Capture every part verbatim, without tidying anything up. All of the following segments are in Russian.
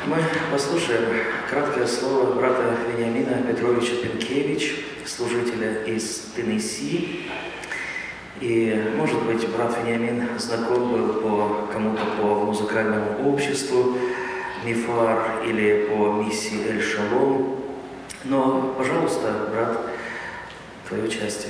Мы послушаем краткое слово брата Вениамина Петровича Пенкевич, служителя из Теннесси. И, может быть, брат Вениамин знаком был по кому-то по музыкальному обществу Мифар или по миссии Эль-Шалом. Но, пожалуйста, брат, твое участие.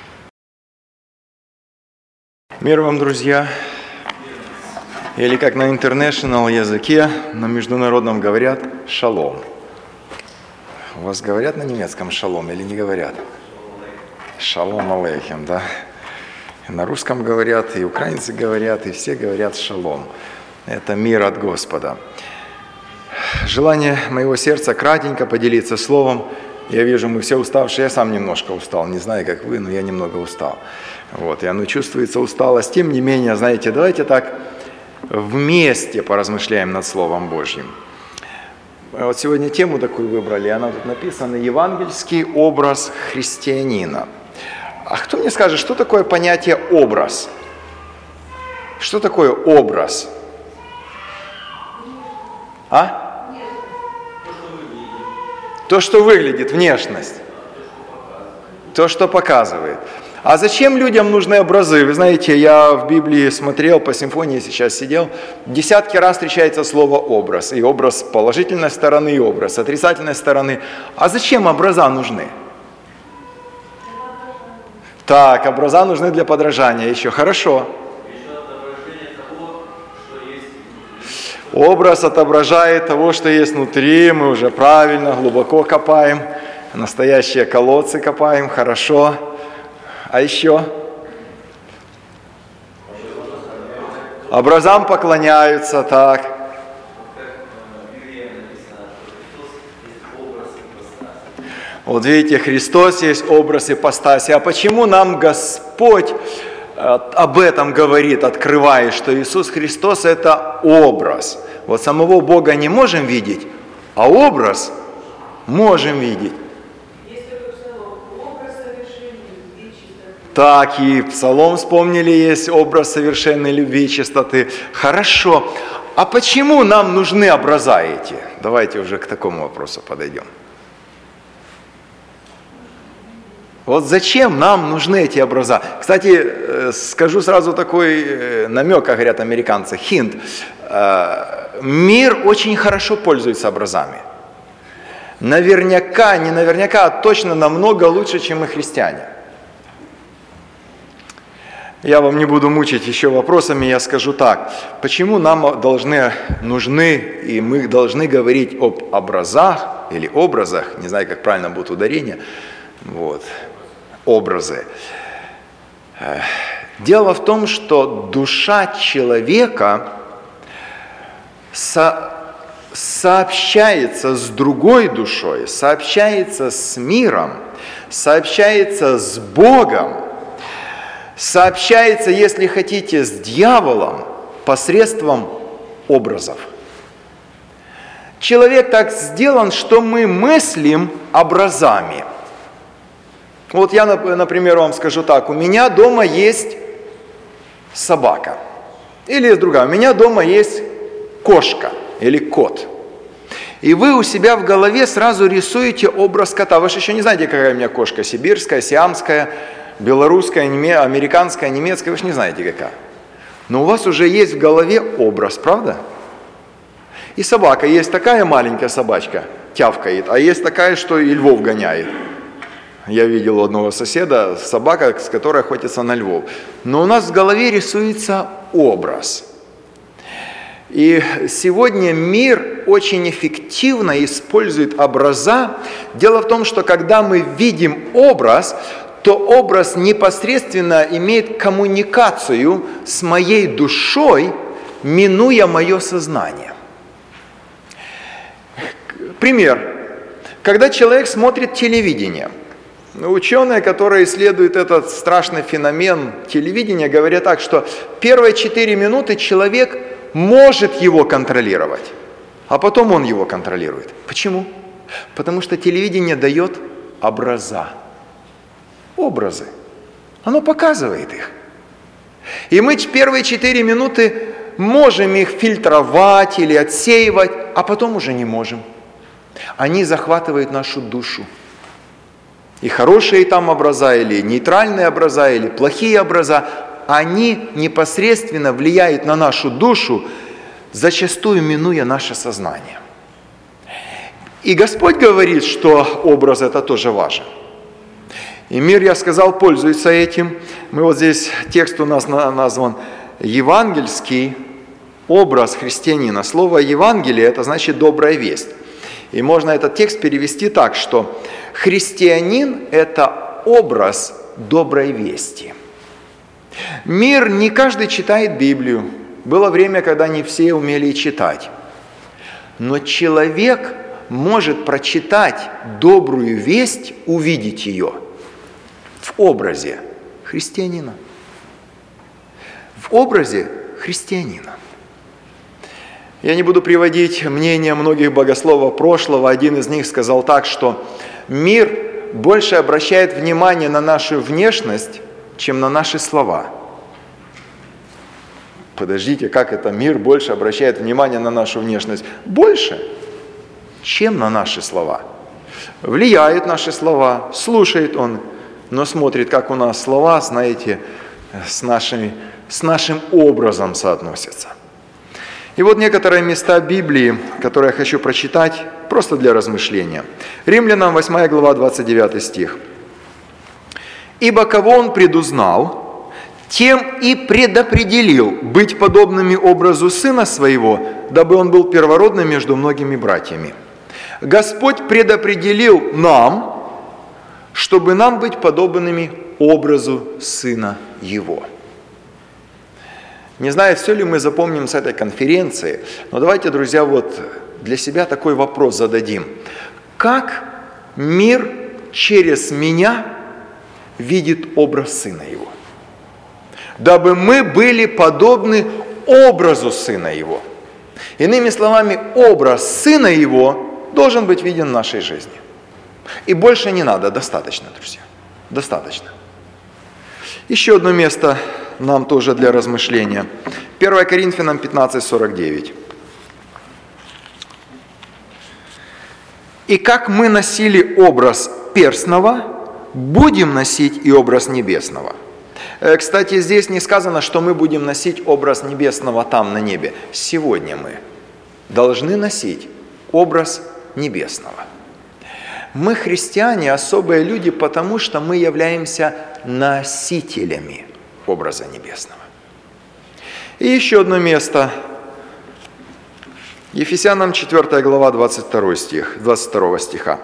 Мир вам, друзья! Или как на интернешнл языке, на международном говорят «шалом». У вас говорят на немецком «шалом» или не говорят? «Шалом алейхем», да? И на русском говорят, и украинцы говорят, и все говорят «шалом». Это мир от Господа. Желание моего сердца кратенько поделиться словом. Я вижу, мы все уставшие, я сам немножко устал, не знаю, как вы, но я немного устал. Вот, и оно чувствуется усталость. Тем не менее, знаете, давайте так вместе поразмышляем над Словом Божьим. Вот сегодня тему такую выбрали, она тут написана «Евангельский образ христианина». А кто мне скажет, что такое понятие «образ»? Что такое образ? А? То, что выглядит, внешность. То, что показывает. А зачем людям нужны образы? Вы знаете, я в Библии смотрел, по симфонии сейчас сидел, десятки раз встречается слово «образ». И образ с положительной стороны, и образ с отрицательной стороны. А зачем образа нужны? Так, образа нужны для подражания. Еще хорошо. Образ отображает того, что есть внутри. Мы уже правильно, глубоко копаем. Настоящие колодцы копаем. Хорошо. А еще? Образам поклоняются, так. Вот видите, Христос есть образ ипостаси. А почему нам Господь об этом говорит, открывая, что Иисус Христос – это образ? Вот самого Бога не можем видеть, а образ можем видеть. Так, и Псалом вспомнили, есть образ совершенной любви и чистоты. Хорошо. А почему нам нужны образа эти? Давайте уже к такому вопросу подойдем. Вот зачем нам нужны эти образа? Кстати, скажу сразу такой намек, как говорят американцы, хинт. Мир очень хорошо пользуется образами. Наверняка, не наверняка, а точно намного лучше, чем и христиане. Я вам не буду мучить еще вопросами, я скажу так. Почему нам должны, нужны, и мы должны говорить об образах или образах, не знаю, как правильно будет ударение, вот, образы. Дело в том, что душа человека со, сообщается с другой душой, сообщается с миром, сообщается с Богом, сообщается, если хотите, с дьяволом посредством образов. Человек так сделан, что мы мыслим образами. Вот я, например, вам скажу так, у меня дома есть собака. Или другая, у меня дома есть кошка или кот. И вы у себя в голове сразу рисуете образ кота. Вы же еще не знаете, какая у меня кошка, сибирская, сиамская, белорусская, неме... американская, немецкая, вы же не знаете какая. Но у вас уже есть в голове образ, правда? И собака, есть такая маленькая собачка, тявкает, а есть такая, что и львов гоняет. Я видел у одного соседа собака, с которой охотится на львов. Но у нас в голове рисуется образ. И сегодня мир очень эффективно использует образа. Дело в том, что когда мы видим образ, то образ непосредственно имеет коммуникацию с моей душой, минуя мое сознание. Пример. Когда человек смотрит телевидение, ученые, которые исследуют этот страшный феномен телевидения, говорят так, что первые четыре минуты человек может его контролировать, а потом он его контролирует. Почему? Потому что телевидение дает образа. Образы. Оно показывает их. И мы первые четыре минуты можем их фильтровать или отсеивать, а потом уже не можем. Они захватывают нашу душу. И хорошие там образа, или нейтральные образа, или плохие образа, они непосредственно влияют на нашу душу, зачастую минуя наше сознание. И Господь говорит, что образ это тоже важен. И мир, я сказал, пользуется этим. Мы вот здесь, текст у нас назван «Евангельский образ христианина». Слово «Евангелие» – это значит «добрая весть». И можно этот текст перевести так, что христианин – это образ доброй вести. Мир, не каждый читает Библию. Было время, когда не все умели читать. Но человек может прочитать добрую весть, увидеть ее в образе христианина. В образе христианина. Я не буду приводить мнения многих богословов прошлого. Один из них сказал так, что мир больше обращает внимание на нашу внешность, чем на наши слова. Подождите, как это мир больше обращает внимание на нашу внешность? Больше, чем на наши слова. Влияют наши слова, слушает он, но смотрит, как у нас слова, знаете, с, нашими, с нашим образом соотносятся. И вот некоторые места Библии, которые я хочу прочитать, просто для размышления. Римлянам восьмая глава, двадцать девятый стих. «Ибо кого он предузнал, тем и предопределил быть подобными образу Сына Своего, дабы он был первородным между многими братьями. Господь предопределил нам, чтобы нам быть подобными образу Сына Его». Не знаю, все ли мы запомним с этой конференции, но давайте, друзья, вот для себя такой вопрос зададим. Как мир через меня видит образ Сына Его? Дабы мы были подобны образу Сына Его. Иными словами, образ Сына Его должен быть виден в нашей жизни. И больше не надо, достаточно, друзья, достаточно. Еще одно место нам тоже для размышления. первое Коринфянам пятнадцать сорок девять. «И как мы носили образ перстного, будем носить и образ небесного». Кстати, здесь не сказано, что мы будем носить образ небесного там, на небе. Сегодня мы должны носить образ небесного. Мы, христиане, особые люди, потому что мы являемся носителями образа небесного. И еще одно место. Ефесянам четвёртая глава, двадцать второй стих, двадцать второго стиха.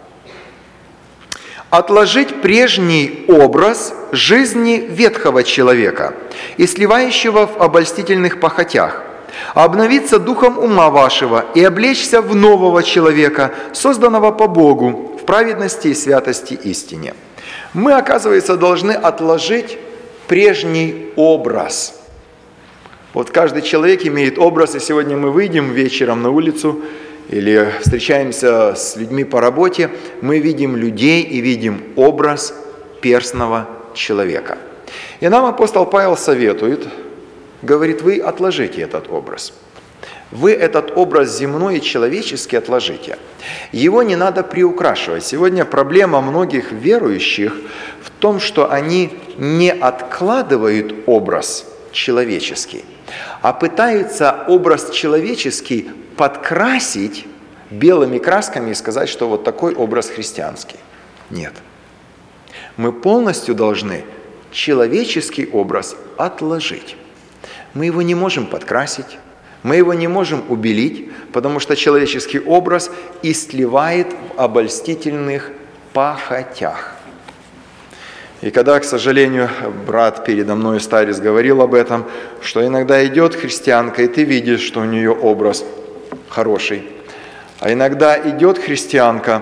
«Отложить прежний образ жизни ветхого человека и сливающего в обольстительных похотях, обновиться духом ума вашего и облечься в нового человека, созданного по Богу, в праведности и святости истине». Мы, оказывается, должны отложить прежний образ. Вот каждый человек имеет образ, и сегодня мы выйдем вечером на улицу или встречаемся с людьми по работе, мы видим людей и видим образ перстного человека. И нам апостол Павел советует, говорит, вы отложите этот образ. Вы этот образ земной и человеческий отложите. Его не надо приукрашивать. Сегодня проблема многих верующих в том, что они не откладывают образ человеческий, а пытаются образ человеческий подкрасить белыми красками и сказать, что вот такой образ христианский. Нет. Мы полностью должны человеческий образ отложить. Мы его не можем подкрасить, мы его не можем убелить, потому что человеческий образ истлевает в обольстительных похотях. И когда, к сожалению, брат передо мной, старец, говорил об этом, что иногда идет христианка, и ты видишь, что у нее образ хороший, а иногда идет христианка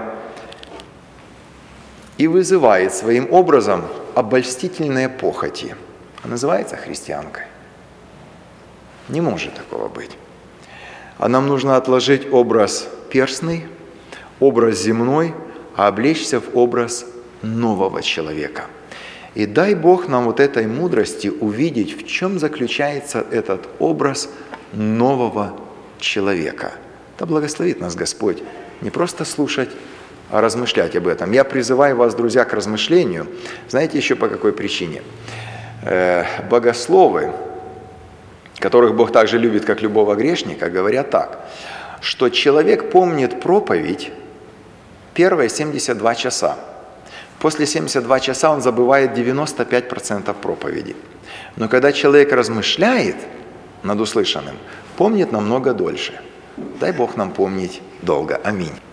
и вызывает своим образом обольстительные похоти. А называется христианкой. Не может такого быть. А нам нужно отложить образ перстный, образ земной, а облечься в образ нового человека. И дай Бог нам вот этой мудрости увидеть, в чем заключается этот образ нового человека. Да благословит нас Господь не просто слушать, а размышлять об этом. Я призываю вас, друзья, к размышлению. Знаете еще по какой причине? Э, богословы, которых Бог также любит, как любого грешника, говорят так, что человек помнит проповедь первые семьдесят два часа. После семьдесят два часа он забывает девяносто пять процентов проповеди. Но когда человек размышляет над услышанным, помнит намного дольше. Дай Бог нам помнить долго. Аминь.